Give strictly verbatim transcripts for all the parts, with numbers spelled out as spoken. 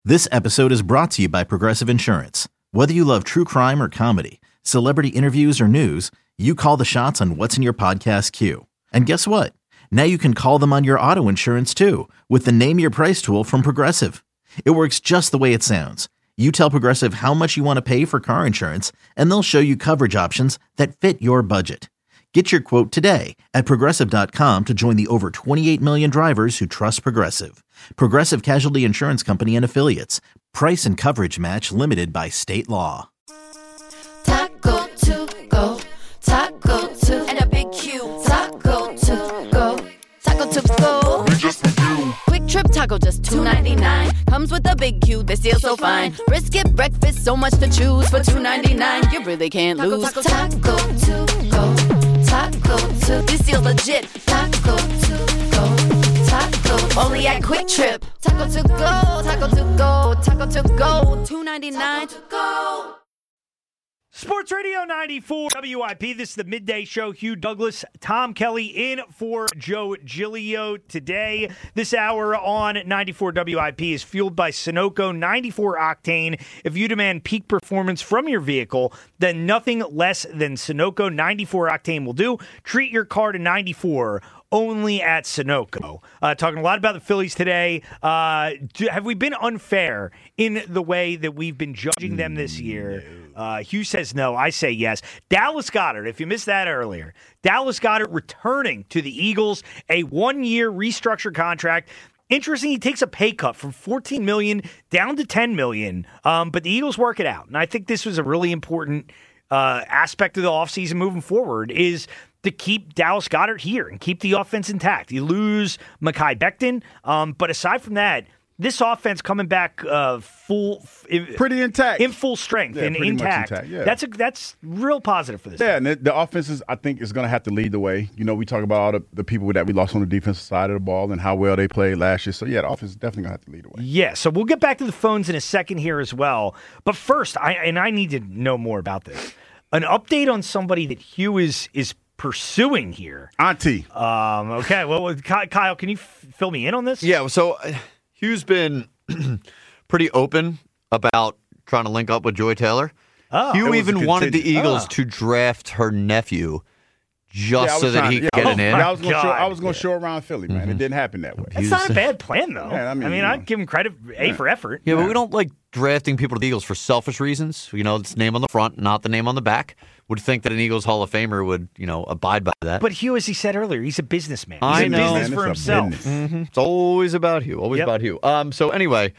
This episode is brought to you by Progressive Insurance. Whether you love true crime or comedy, celebrity interviews or news, you call the shots on what's in your podcast queue. And guess what? Now you can call them on your auto insurance too with the Name Your Price tool from Progressive. It works just the way it sounds. You tell Progressive how much you want to pay for car insurance, and they'll show you coverage options that fit your budget. Get your quote today at Progressive dot com to join the over twenty-eight million drivers who trust Progressive. Progressive Casualty Insurance Company and Affiliates. Price and coverage match limited by state law. Taco to go, taco to, and a big Q. Taco to go, taco to go. Quick Trip Taco, just two ninety-nine. Comes with a big Q, this deal so fine. Brisket breakfast, so much to choose. For two ninety-nine, you really can't lose. Taco, taco, taco to go, taco to, this deal legit. Taco to go, taco, only at Quick Trip. Taco to go, taco to go, taco to go, two ninety-nine. Taco to go. Sports Radio ninety-four W I P. This is the midday show. Hugh Douglas, Tom Kelly in for Joe Giglio today. This hour on ninety-four W I P is fueled by Sunoco ninety-four octane. If you demand peak performance from your vehicle, then nothing less than Sunoco ninety-four octane will do. Treat your car to ninety-four. Only at Sunoco. Uh, talking a lot about the Phillies today. Uh, do, have we been unfair in the way that we've been judging them this year? Uh, Hugh says no. I say yes. Dallas Goedert, if you missed that earlier, Dallas Goedert returning to the Eagles, a one-year restructured contract. Interesting, he takes a pay cut from fourteen million dollars down to ten million dollars, um, but the Eagles work it out. And I think this was a really important uh, aspect of the offseason moving forward is to keep Dallas Goedert here and keep the offense intact. You lose Mekhi Becton, um, but aside from that, this offense coming back uh, full, pretty intact, in full strength yeah, and pretty intact. Much intact yeah. That's a that's real positive for this. Yeah, team. and the offense is, I think, is going to have to lead the way. You know, we talk about all the, the people that we lost on the defensive side of the ball and how well they played last year. So yeah, the offense is definitely going to have to lead the way. Yeah, so we'll get back to the phones in a second here as well. But first, I and I need to know more about this. An update on somebody that Hugh is is. pursuing here. Auntie. Um, okay, well, Kyle, can you f- fill me in on this? Yeah, so uh, Hugh's been pretty open about trying to link up with Joy Taylor. Oh, Hugh even wanted the Eagles oh. to draft her nephew just yeah, so that trying, he could yeah, get oh, an in. I was going to show, I God. was gonna show around Philly, man. Mm-hmm. It didn't happen that way. That's not a bad plan, though. Yeah, I mean, I mean you know. I'd give him credit, A, Yeah. for effort. Yeah, Yeah. but we don't like drafting people to the Eagles for selfish reasons. You know, it's name on the front, not the name on the back. Would think that an Eagles Hall of Famer would, you know, abide by that. But Hugh, as he said earlier, he's a businessman. He's I in know. business Man, for it's a himself. business. Mm-hmm. It's always about Hugh. Always Yep. about Hugh. Um, so anyway,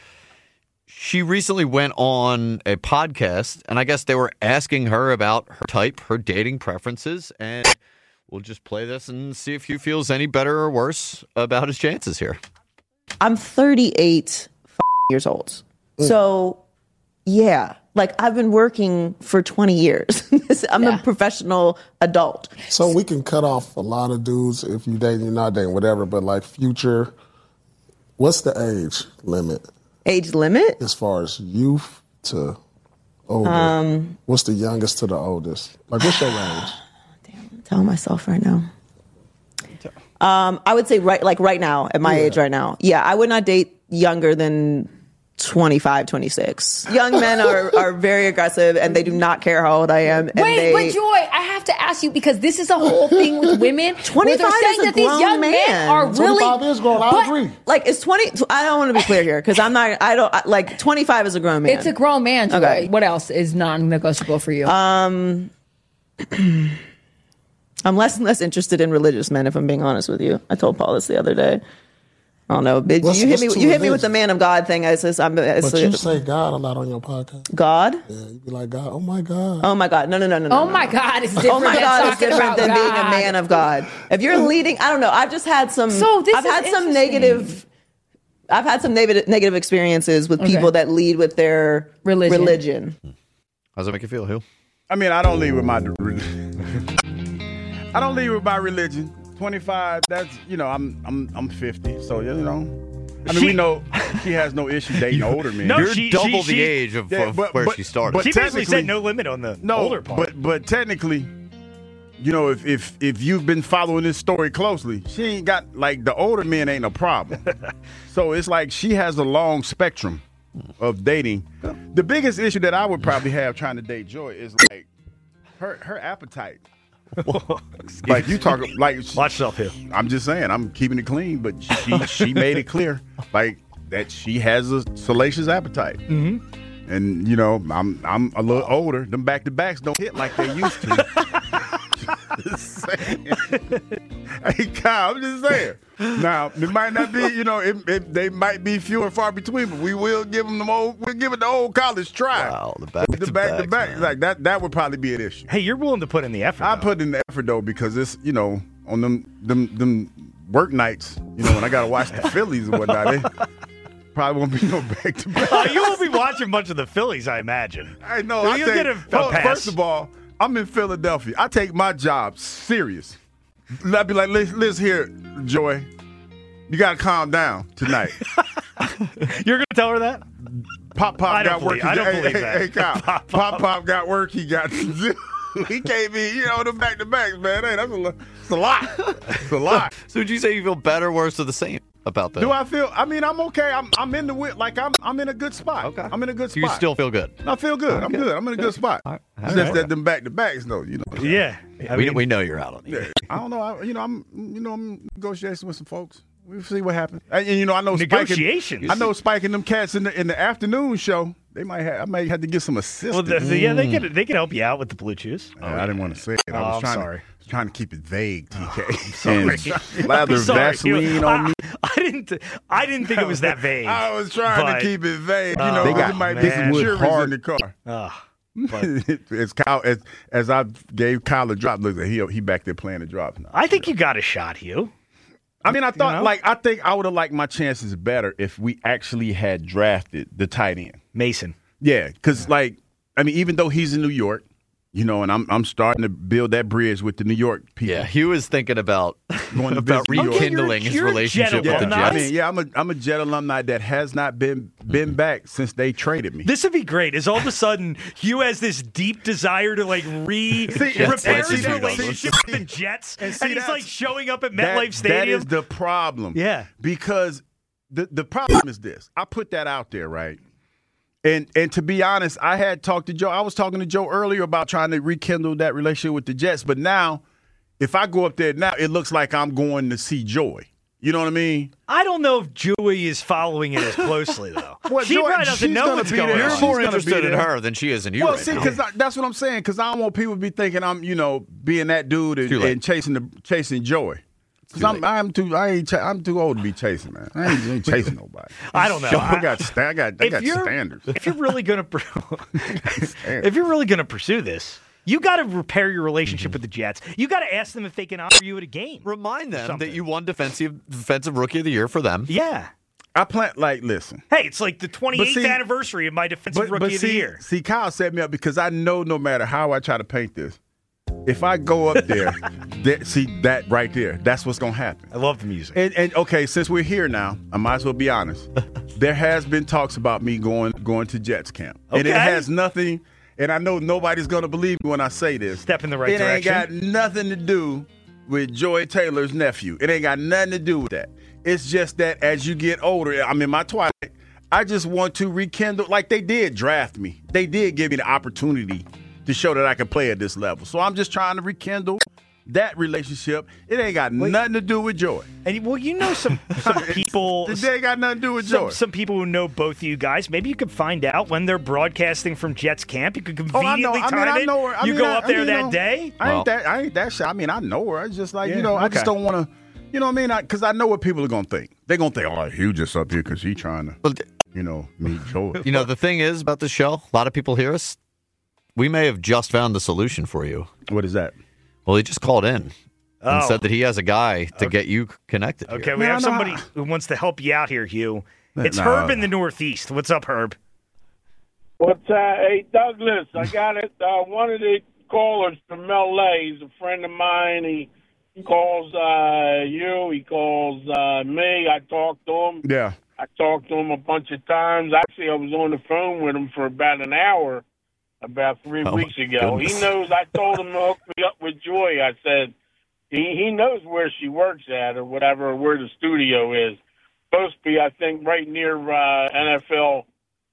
she recently went on a podcast, and I guess they were asking her about her type, her dating preferences, and we'll just play this and see if Hugh feels any better or worse about his chances here. I'm thirty-eight years old. So, yeah, like I've been working for twenty years. I'm Yeah. a professional adult. So we can cut off a lot of dudes if you dating, you're not dating, whatever. But like future, what's the age limit Age limit? as far as youth to older? Um, what's the youngest to the oldest? Like what's your range? I'm telling myself right now. Um, I would say right, like right now, at my Yeah. age right now. Yeah, I would not date younger than twenty-five, twenty-six. Young men are, are very aggressive and they do not care how old I am. And Wait, they, but Joy, I have to ask you because this is a whole thing with women. where twenty-five they're saying is a that these grown young men man. are really. twenty-five is grown. I But agree. Like, it's twenty. I don't want to be clear here because I'm not, I don't, I- like, twenty-five is a grown man. It's a grown man, Joy. Okay. What else is non-negotiable for you? Um, I'm less and less interested in religious men, if I'm being honest with you. I told Paul this the other day. I don't know. But What's- you hit what's me. too You hit me with the religious? man of God thing. I says, I'm. It's But a- you say God a lot on your podcast. God. Yeah, you be like God. Oh my God. Oh my God! No, no, no, no. no, oh no. my God, it's different. Oh my than God! It's talking different about than being a God. man of God. If you're leading, I don't know. I've just had some. So this I've is had some interesting. negative. I've had some negative negative experiences with people Okay. that lead with their Religion. religion. How's that make you feel, Hugh? I mean, I don't lead with my I don't lead with my religion. twenty-five, that's, you know, I'm I'm I'm fifty. So, you know, I mean, She- we know she has no issue dating older men. No, You're she- double she- the she- age of, Yeah, of but- where but- she started. but- She basically technically- said no limit on the No, older part. but but technically, you know, if if if you've been following this story closely, she ain't got, like, the older men ain't a problem. So it's like she has a long spectrum. of dating. The biggest issue that I would probably have trying to date Joy is like her her appetite. Like you talk like watch yourself here. I'm just saying, I'm keeping it clean, but she she made it clear like that she has a salacious appetite. Mm-hmm. And you know, I'm I'm a little older. Them back to backs don't hit like they used to. Just saying. Hey, Kyle, I'm just saying. Now, it might not be, you know, it, it, they might be few and far between, but we will give them the old, we'll give it the old college try. Wow, the back the to back back, to back, man. like that. That would probably be an issue. Hey, you're willing to put in the effort. I though. put in the effort though because it's, you know, on them them them work nights, you know, when I got to watch the Phillies and whatnot. They, probably won't be no back to back. Uh, you won't be watching much of the Phillies, I imagine. I know. You'll I get a, a oh, pass. First of all, I'm in Philadelphia. I take my job serious. I'd be like, listen, listen here, Joy. You got to calm down tonight. You're going to tell her that? Pop Pop I don't got work. believe- I don't hey, believe hey, that. Hey, Kyle. Pop Pop Pop. Pop got work. He got to do. He can't be, you know, the back to backs, man. Hey, that's a, lo- it's a lot. It's a lot. So would you say you feel better, worse, or the same about that? Do I feel? I mean, I'm okay. I'm I'm in the wi- like I'm I'm in a good spot. Okay. I'm in a good So spot. you still feel good? I feel good. I'm good. I'm in a good spot. All right. It's All just right. that them back to backs, though. You know. Yeah. I we, mean, we know you're out on the Yeah, I don't know. I, you know, I'm you know I'm negotiating with some folks. We'll see what happens. And, and, you know, I know Negotiations? Spiking, I know spiking them cats in the in the afternoon show. They might have. I might have to get some assistance. well, the, the, yeah, they can they can help you out with the Blue Chews. Yeah, I didn't want to say it. I Oh, was I'm trying sorry. To, trying to keep it vague, T K. sorry. And lather I'm sorry. Vaseline on me. I, I didn't. I didn't think it was that vague. I was trying but- to keep it vague. You Oh, know, They there got might be man. some wood juries hard. in the car. Ah, as Kyle, as, as I gave Kyle a drop, look, he he back there playing the drops now. I think you got a shot, Hugh. I mean, I thought, You know? like, I think I would have liked my chances better if we actually had drafted the tight end. Mason. Yeah, because, like, I mean, even though he's in New York, you know, and I'm I'm starting to build that bridge with the New York people. Yeah, Hugh is thinking about Going to about visit New York. rekindling his you're a relationship Jet with the alumni. I Jets. mean, yeah, I'm a I'm a Jet alumni that has not been been back since they traded me. This would be great. Is all of a sudden Hugh has this deep desire to like re See, repair Jets fans his do that. relationship with the Jets, and, see, he's that's- like showing up at That- MetLife Stadium. That is the problem. Yeah. Because the the problem is this. I put that out there, right? And and to be honest, I had talked to Joe. I was talking to Joe earlier about trying to rekindle that relationship with the Jets. But now, if I go up there now, it looks like I'm going to see Joy. You know what I mean? I don't know if Joey is following it as closely though. Well, she Joy- probably doesn't she's know gonna what's be going there. on. You're She's more gonna interested be in there. her than she is in you Well, right see, now. because that's what I'm saying. Because I don't want people to be thinking I'm, you know, being that dude and, Too late. and chasing the chasing Joy. Because I'm, I'm too, I ain't, ch- I'm too old to be chasing, man. I ain't, ain't chasing nobody. I don't know. I got, sta- I got, I If got you're standards. if you're really gonna pr- if you're really gonna pursue this, you got to repair your relationship with the Jets. You got to ask them if they can honor you at a game. Remind them Something. that you won defensive defensive rookie of the year for them. Yeah. I plan like listen. Hey, it's like the twenty-eighth see- anniversary of my defensive But, rookie but of see, the year. see, Kyle set me up because I know no matter how I try to paint this, if I go up there, that, see that right there, that's what's gonna happen. I love the music. And, and okay, since we're here now, I might as well be honest. There has been talks about me going going to Jets camp, and it Okay. has nothing. And I know nobody's gonna believe me when I say this. Step in the right it direction. It ain't got nothing to do with Joy Taylor's nephew. It ain't got nothing to do with that. It's just that as you get older, I'm in my twilight. I just want to rekindle, like they did draft me. They did give me the opportunity to show that I can play at this level. So I'm just trying to rekindle that relationship. It ain't got nothing to do with Joy. And well, you know some some people. It ain't got nothing to do with Joy. Some, some people who know both of you guys. Maybe you could find out when they're broadcasting from Jets camp. You could Oh, I know. conveniently I mean, time I it. know her. I you mean, go I- up I there mean, that you know, day. I Well- ain't that. I ain't that shy. I mean, I know her. It's just like Yeah, you know. I just okay. don't want to. You know what I mean? Because I, I know what people are gonna think. They're gonna think, "Oh, Hugh just up here because he trying to, Well, d- you know, meet Joy." You know, the thing is about this show, a lot of people hear us. We may have just found the solution for you. What is that? Well, he just called in and Oh. said that he has a guy to get you connected. here. Okay, we Man, have I know somebody how- who wants to help you out here, Hugh. It's Nah. Herb in the Northeast. What's up, Herb? What's uh, hey Douglas? I got it. Uh, one of the callers from L A. He's a friend of mine. He calls uh, you. He calls uh, me. I talked to him. Yeah. I talked to him a bunch of times. Actually, I was on the phone with him for about an hour about three Oh, weeks my ago. goodness. He knows. I told him to hook me up with Joy. I said he he knows where she works at or whatever, or where the studio is. Supposed to be, I think, right near uh, N F L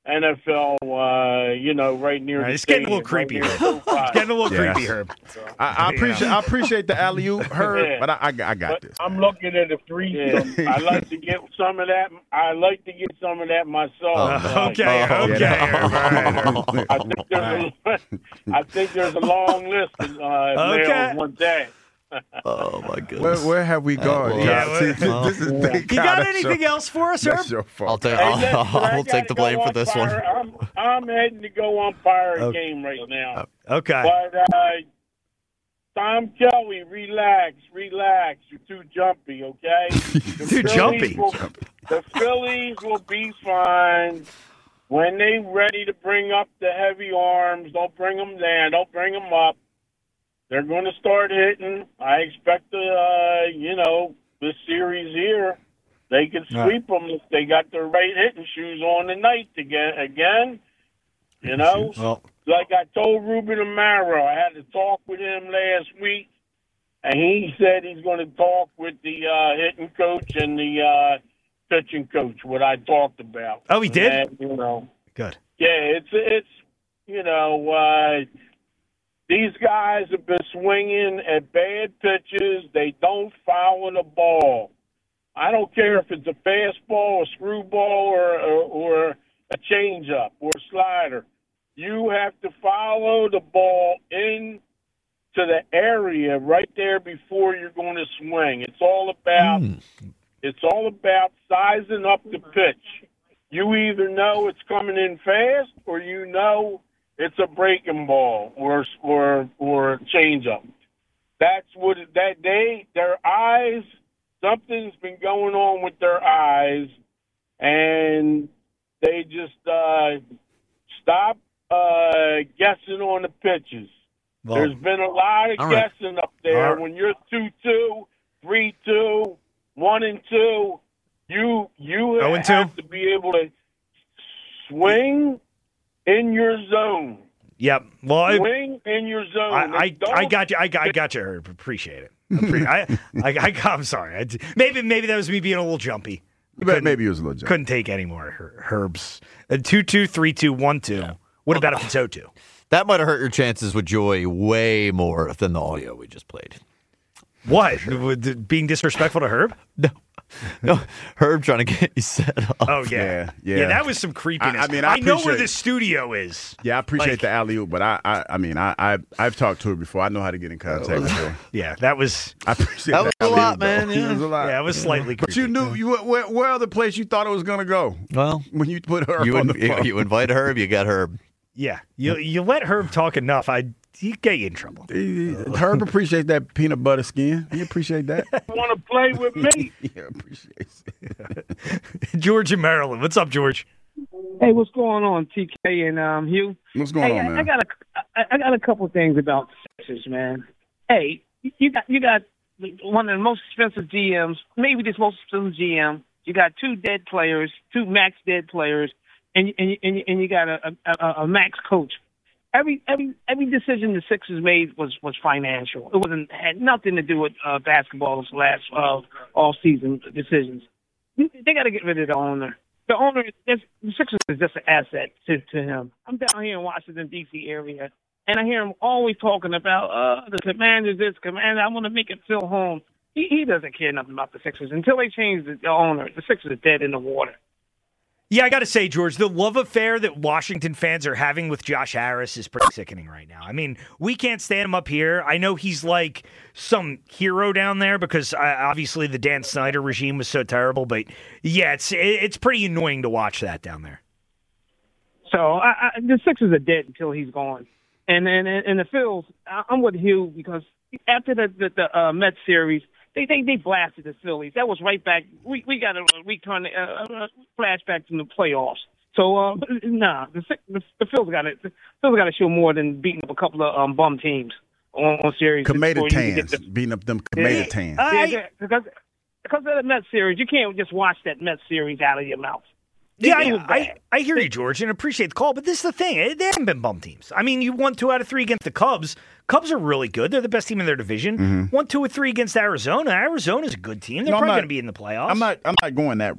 N F L, uh, you know, right near All right, the it's getting a little stadium, creepy. right Herb. near SoFi. It's getting a little Yes. creepy, Herb. I, I appreciate I appreciate the alley oop, Herb, Yeah. but I, I, I got But this. I'm looking at a threesome. I like to get some of that. I like to get some of that myself. Uh, okay, Oh, okay. yeah. Herb, all right, Herb. I think there's a, I think there's a long list of uh, Okay. males one day. Oh my goodness. Where, where have we gone? well, yeah, guys? See, well- this is big You got kind of anything show. else for us, Herb? That's your fault. I'll take. Hey, I'll, listen, I I'll take the gotta blame go for this umpire. one. I'm, I'm heading to go umpire a Okay. game right now. Okay. But uh, Tom Kelly, relax, relax. You're too jumpy, okay? The Too Phillies jumpy. Will, the Phillies will be fine when they ready to bring up the heavy arms. Don't bring them down. Don't bring them up. They're going to start hitting. I expect, the, uh, you know, this series here, they can sweep them if they got their right hitting shoes on tonight to get again. You know, Well, like I told Ruben Amaro, I had to talk with him last week, and he said he's going to talk with the uh, hitting coach and the uh, pitching coach. What I talked about. Oh, he did? And, you know, good. yeah, it's it's you know. Uh, These guys have been swinging at bad pitches. They don't foul the ball. I don't care if it's a fastball, a screwball, or, or, or a changeup or a slider. You have to follow the ball into the area right there before you're going to swing. It's all about Mm. it's all about sizing up the pitch. You either know it's coming in fast or you know it's a breaking ball or or or a changeup. That's what that they their eyes. Something's been going on with their eyes, and they just uh, stop uh, guessing on the pitches. Well, There's been a lot of all right. guessing up there. All right. When you're two two, three two, one and two, you you Oh and have two? to be able to swing in your zone. yep. Well, I, Swing in your zone. I, And I, don't- I got you. I got, I got you, Herb. Appreciate it. Appre- I, I, I, I'm sorry. I, maybe, maybe that was me being a little jumpy. But maybe it was a little joke. Couldn't take any more Her- Herbs. Uh, two, two, three, two, one, two. What about if it's oh two? That might have hurt your chances with Joy way more than the audio we just played. What? With- Being disrespectful to Herb? No, no, Herb trying to get you set up. Oh yeah, Yeah, yeah. That was some creepiness. I- I mean, I know where appreciate- the studio is. Yeah, I appreciate Like- the alley oop, but I, I, I mean, I, I, I've talked to her before. I know how to get in contact with her. Yeah, that was. I appreciate That was a alley-oop, lot, though. man, yeah. It was a lot. Yeah, it was slightly. But you creepy. knew you where, where other place you thought it was gonna go Well, when you put her you, on in, the phone. you invite Herb, you got Herb. Yeah, you you let Herb talk enough. I he get you in trouble. He- Herb appreciate that peanut butter skin. He appreciate that. want to play with me. Yeah, appreciates it. George in Maryland. What's up, George? Hey, what's going on, T K and um, Hugh? What's going hey, on, I, man? I got a, I, I got a couple of things about Sixers, man. Hey, you got you got one of the most expensive G Ms, maybe this most expensive G M. You got two dead players, two max dead players, and and and, and you got a, a, a max coach. Every every every decision the Sixers made was was financial. It wasn't had nothing to do with uh, basketball's last uh, all season decisions. They got to get rid of the owner. The owner, is, the Sixers is just an asset to, to him. I'm down here in Washington, D C area, and I hear him always talking about, uh, the commander's this, commander, I want to make it feel home. He, he doesn't care nothing about the Sixers. Until they change the, the owner, the Sixers are dead in the water. Yeah, I got to say, George, the love affair that Washington fans are having with Josh Harris is pretty sickening right now. I mean, we can't stand him up here. I know he's like some hero down there because uh, obviously the Dan Snyder regime was so terrible. But yeah, it's it's pretty annoying to watch that down there. So I, I, the Sixers are dead until he's gone. And and and the Phils, I- I'm with Hugh because after the the, the uh, Mets series, they, they they blasted the Phillies. That was right back. We we got a return uh, uh, flashback from the playoffs. So uh, nah, the the, the Phils got it. The Phils got to show more than beating up a couple of um, bum teams on, on series. Tomato before you can get tans, the- beating up them tomato tans. Uh, Yeah, I- yeah, because because of the Mets series, you can't just watch that Mets series out of your mouth. Yeah, It was I, I, bad. I hear you, George, and appreciate the call. But this is the thing. They haven't been bum teams. I mean, you won two out of three against the Cubs. Cubs are really good. They're the best team in their division. Won two or three against Arizona. Arizona's a good team. They're No, I'm probably not- going to be in the playoffs. I'm not. I'm not going that route.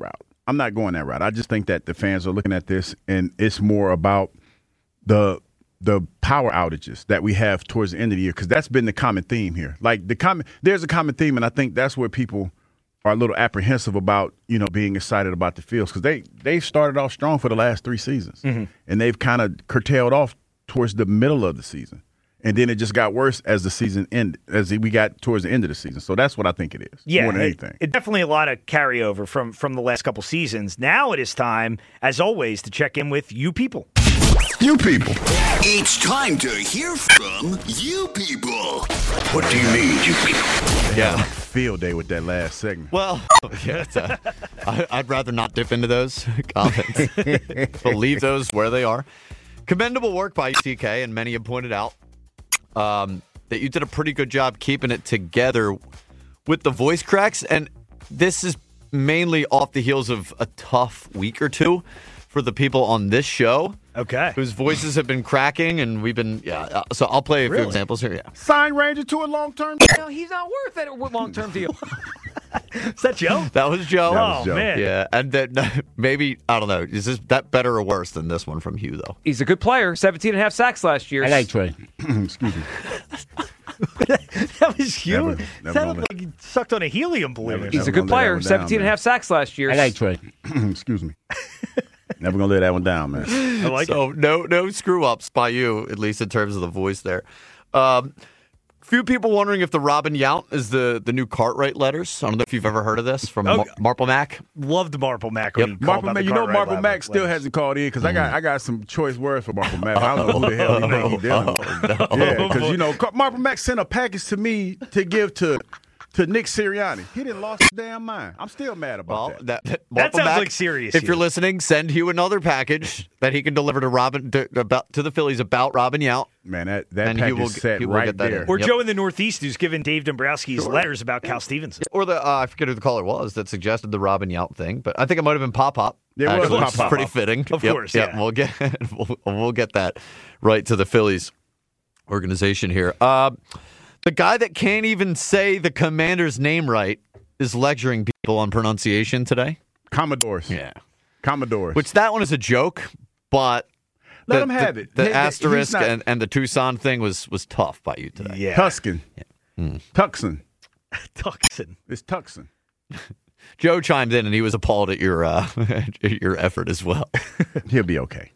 I'm not going that route. I just think that the fans are looking at this, and it's more about the the power outages that we have towards the end of the year, because that's been the common theme here. Like the common, there's a common theme, and I think that's where people are a little apprehensive about, you know, being excited about the fields, because they they've started off strong for the last three seasons, mm-hmm. and they've kind of curtailed off towards the middle of the season, and then it just got worse as the season ended, as we got towards the end of the season. So that's what I think it is. Yeah, more than it, anything. It definitely a lot of carryover from from the last couple seasons. Now it is time, as always, to check in with you people. You people. It's time to hear from you people. What do you mean, you people? Yeah, field day with that last segment. Well, yeah, it's a, I, I'd rather not dip into those comments. But leave those where they are. Commendable work by T K, and many have pointed out um, that you did a pretty good job keeping it together with the voice cracks, and this is mainly off the heels of a tough week or two for the people on this show. Okay. Whose voices have been cracking, and we've been, yeah. Uh, so I'll play a Really? few examples here, yeah. Sign Ranger to a long-term No, he's not worth that long-term deal. Is that Joe? That was Joe. That was Oh, Joe. man. Yeah, and then maybe, I don't know, is this that better or worse than this one from Hugh, though? He's a good player. seventeen and a half sacks last year. I like Trey. Excuse me. That was you? Never- That never sounded know like you sucked on a helium balloon. Never- He's a Never good gonna let that player. one down, seventeen and a man. half sacks last year. I like Trey. Excuse me. Never gonna let that one down, man. I like so it. no no screw ups by you, at least in terms of the voice there. Um, few people wondering if the Robin Yount is the, the new Cartwright letters. I don't know if you've ever heard of this from Oh, Mar- Marple Mac. Loved Marple Mac. Yep. When he called Marple about Mac, the you know Cartwright Marple letter- Mac still letters. hasn't called in, because I got I got some choice words for Marple Mac. I don't know who the hell he think he dealing with. Oh, Yeah, because you know Car- Marple Mac sent a package to me to give to to Nick Sirianni. He didn't lost his damn mind. I'm still mad about Well, that. that, that, That Marple sounds Mac, like serious, If you're Hugh. listening, send Hugh another package that he can deliver to Robin to, about to the Phillies about Robin Yount. Man, that that And he package will- set he will right get that there. in. Or Yep. Joe in the Northeast, who's given Dave Dombrowski's letters about Cal Stevenson. Or the uh, I forget who the caller was that suggested the Robin Yount thing, but I think it might have been Pop Pop. Yeah, it was actually, Pop which is Pop. pretty fitting. Of Yep, course, yep. yeah. We'll get we'll, we'll get that right to the Phillies organization here. Uh, the guy that can't even say the Commander's name right is lecturing people on pronunciation today. Commodores. Yeah, Commodores. which that one is a joke, but Let the, him have the, it. The He- he- he's asterisk not- and, and the Tucson thing was was tough by you today. Yeah. Tuscan. Tucson. Tucson. It's Tucson. Joe chimed in and he was appalled at your uh, your effort as well. He'll be okay.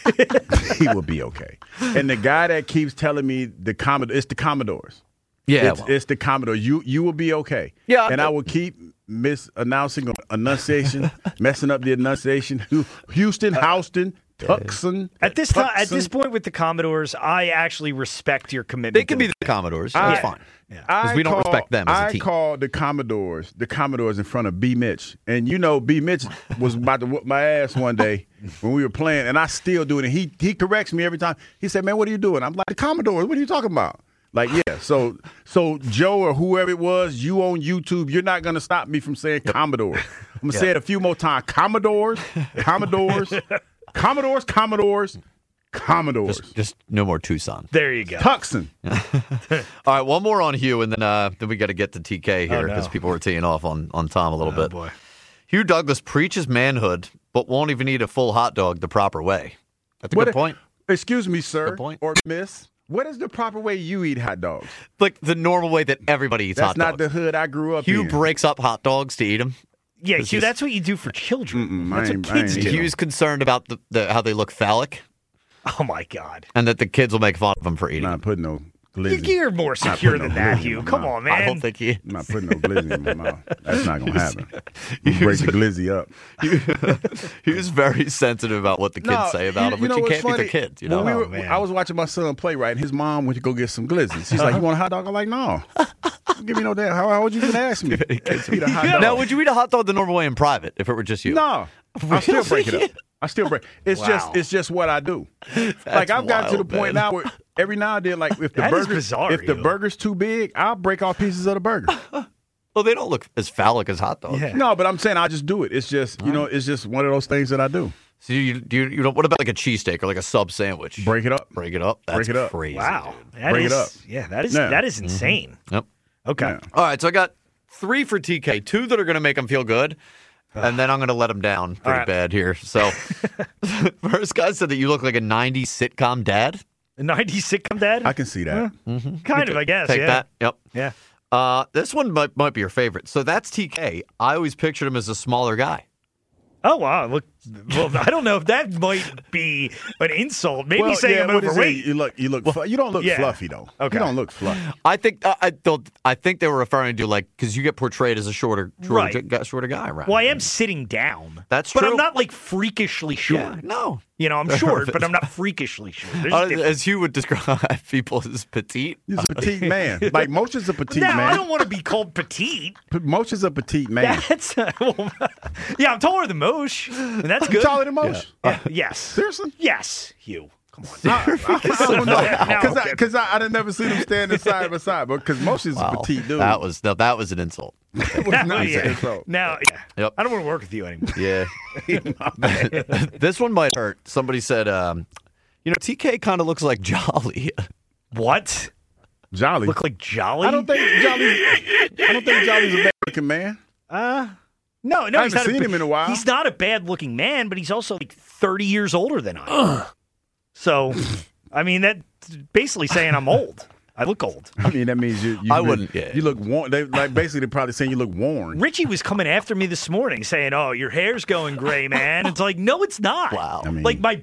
He will be okay. And the guy that keeps telling me the Commodore, it's the Commodores. Yeah, it's, well. it's the Commodore. You you will be okay. Yeah, and I will keep misannouncing enunciation, messing up the enunciation. Hu- Houston, Houston, Tucson. At this time, at Tucson. this point with the Commodores, I actually respect your commitment. They can to be the Commodores. I- That's fine. Yeah. Because we don't call- respect them as a I team. called the Commodores, the Commodores in front of B. Mitch. And you know, B. Mitch was about to whoop my ass one day when we were playing, and I still do it. And he, he corrects me every time. He said, man, what are you doing? I'm like, the Commodores, what are you talking about? Like, yeah, so so Joe or whoever it was, you on YouTube, you're not going to stop me from saying Commodores. I'm going to say it a few more times. Commodores, Commodores, Commodores, Commodores, Commodores. Just, just no more Tucson. There you go. Tucson. All right, one more on Hugh, and then uh, then we got to get to T K here Oh, no. because people were teeing off on, on Tom a little Oh, bit. boy. Hugh Douglas preaches manhood, but won't even eat a full hot dog the proper way. That's a What good a- point. Excuse me, sir, Good point. or miss. What is the proper way you eat hot dogs? Like the normal way that everybody eats That's hot not dogs. the hood I grew up Hugh in. breaks up hot dogs to eat them. Yeah, It's Hugh, just- that's what you do for children. Mm-mm, I that's ain't- what I kids ain't do. eating Hugh's concerned about the, the how they look phallic, Oh, my God. and that the kids will make fun of him for eating. I'm them. not putting no You- glizzy. You're more secure putting than no that, glizzy in Hugh. my Come mouth. on, man. I don't think he. I'm not putting no glizzy in my mouth. That's not gonna happen. You break the glizzy up. He was very sensitive about what the kids say about him, you which know you what's can't be funny? their kids. You know, When we Oh, were, man. I was watching my son play, right, and his mom went to go get some glizzies. She's like, "You want a hot dog?" I'm like, "No, don't give me no damn. How, how would you even ask me? Eat a hot dog? now would you eat a hot dog the normal way in private if it were just you? No, I still break it up. I still break. It's Wow. just it's just what I do. Like I've gotten to the wild, point man. now where every now and then, like if the That is burger bizarre, if the you. burger's too big, I'll break off pieces of the burger. Well, they don't look as phallic as hot dogs. Yeah. No, but I'm saying I just do it. It's just you know, it's just one of those things that I do. So you, do you, you don't. What about like a cheesesteak or like a sub sandwich? Break it up. Break it up. That's Break it up. Crazy. Wow. dude. That Break it is- up. Yeah, that is Yeah. that is insane. Yep. Okay. Yeah. All right. So I got three for T K. Two that are going to make him feel good, and then I'm going to let him down pretty right. bad here. So, first guy said that you look like a nineties sitcom dad. A nineties sitcom dad? I can see that. Mm-hmm. Kind of, I guess. Take yeah. that. Yep. Yeah. Uh, this one might, might be your favorite. So that's T K. I always pictured him as a smaller guy. Oh, wow. Look, well, I don't know if that might be an insult. Maybe well, saying yeah, I'm what is it? overweight. You look, you look, fl- you don't look yeah. fluffy though. Okay. You don't look fluffy. I think uh, I don't. I think they were referring to like because you get portrayed as a shorter, shorter, Right. guy, shorter guy, right? Well, I am sitting down. That's But true. I'm not like freakishly short. Yeah, no. You know, I'm short, but I'm not freakishly short. There's a Uh, difference. as you would describe people as petite. He's a petite man. Like Moshe's a petite No, man. I don't want to be called petite. P- Moshe's a petite man. That's well, yeah. I'm taller than Moshe, and that's You good. taller than Moshe? Yeah, yes. Seriously? Yes, Hugh. Come on. I, I, I don't know No, because okay. I, cause I, I didn't never see them standing side by side. But because Moshe's Wow. a petite dude. That was no, that was an insult. It was Now, nice. yeah. So. Now, yeah. Yep. I don't want to work with you anymore. Yeah. This one might hurt. Somebody said, um, you know, T K kind of looks like Jolly. What? Jolly. Look like Jolly? I don't think Jolly's. I don't think Jolly's a bad looking man. Uh, no, no. I he's haven't not seen a, him in a while. He's not a bad-looking man, but he's also like thirty years older than I am. So, I mean, that's basically saying I'm old. I look old. I mean, that means you. you I look- wouldn't, yeah. You look worn. They like basically they're probably saying you look worn. Richie was coming after me this morning saying, "Oh, your hair's going gray, man." It's like, no, it's not. Wow. I mean- like my